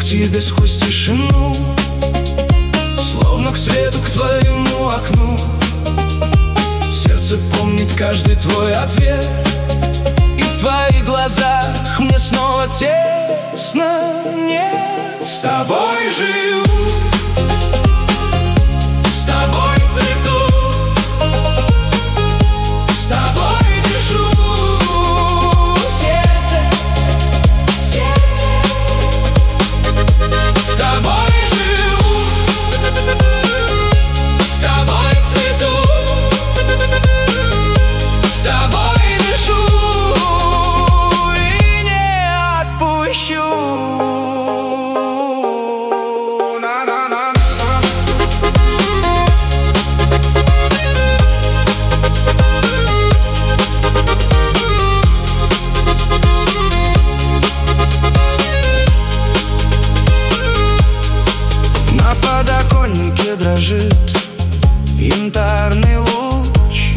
тебе сквозь тишину, словно к свету, к твоему окну. Сердце помнит каждый твой ответ, и в твоих глазах мне снова тесно. Нет, с тобой живу, с тобой цвету, с тобой дышу. Сердце, сердце, с тобой живу, с тобой цвету, с тобой дышу и не отпущу. На подоконнике дрожит янтарный луч,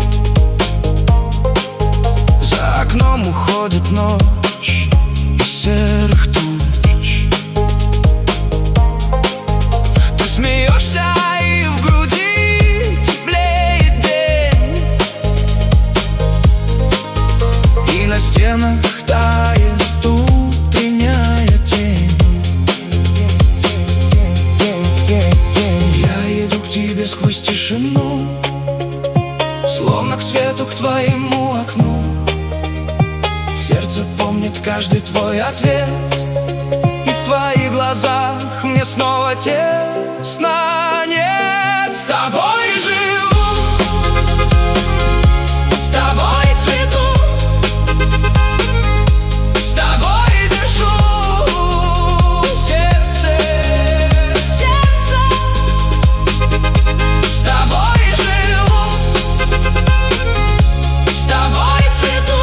за окном уходит ночь из серых туч. Ты смеешься, и в груди теплеет день, и на стенах тает утренняя тень. Я иду к тебе сквозь тишину, словно к свету, к твоему окну. Сердце помнит каждый твой ответ, и в твоих глазах мне снова тесно. Нет, с тобой живу, с тобой цвету, с тобой дышу. Сердце, сердце, с тобой живу, с тобой цвету,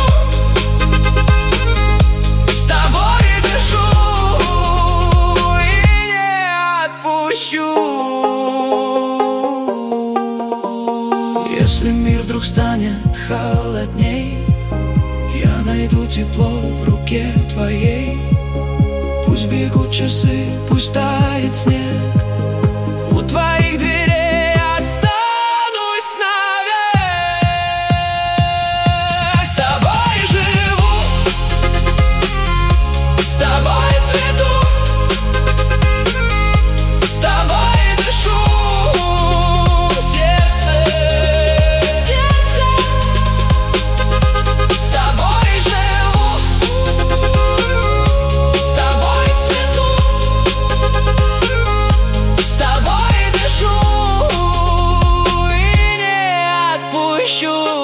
с тобой дышу и не отпущу. Если мир вдруг станет холодней, я найду тепло в руке твоей. Пусть бегут часы, пусть тает снег, у твоих дверей останусь навек. С тобой живу, с тобой цвету, с тобой дышу. Сердце, сердце, с тобой живу, с тобой цвету, с тобой дышу и не отпущу.